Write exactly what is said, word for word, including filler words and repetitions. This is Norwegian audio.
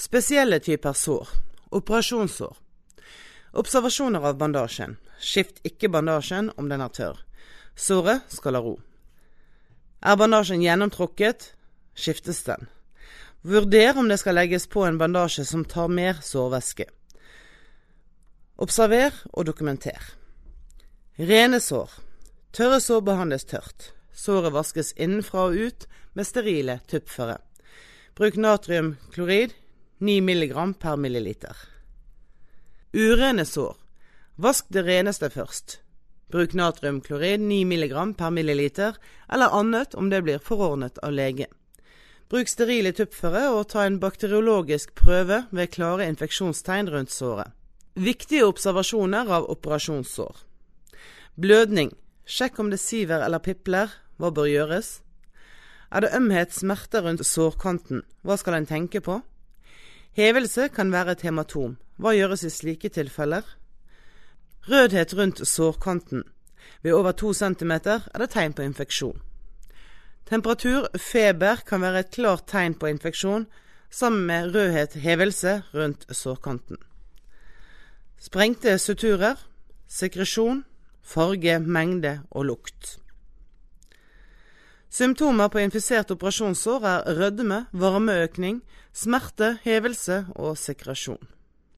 Spesielle typer sår. Operasjonssår. Observasjoner av bandasjen. Skift ikke bandasjen om den er tørr. Såret skal ha ro. Er bandasjen gjennomtrukket, skiftes den. Vurder om det skal legges på en bandasje som tar mer sårvæske. Observer og dokumenter. Rene sår. Tørre sår behandles tørt. Såret vaskes innenfra og ut med sterile tuppføre. Bruk natriumklorid ni milligram per milliliter. Urene sår. Vask det reneste først. Bruk natriumklorid ni milligram per milliliter eller annet om det blir forordnet av lege. Bruk sterile tuppføre og ta en bakteriologisk prøve ved klare infeksjonstegn rundt såret. Viktige observasjoner av operasjonssår. Blødning. Sjekk om det siver eller pipler. Hva bør gjøres? Er det ømhet, smerte rundt sårkanten? Hva skal en tenke på? Hevelse kan være et hematom. Hva gjøres i slike tilfeller? Rødhet rundt sårkanten. Ved over to centimeter er det tegn på infeksjon. Temperatur, feber kan være et klart tegn på infeksjon, sammen med rødhet, hevelse rundt sårkanten. Sprengte suturer, sekresjon, farge, mengde og lukt. Symptomer på infisert operasjonssår er rødme, varmeøkning, smerte, hevelse og sekresjon.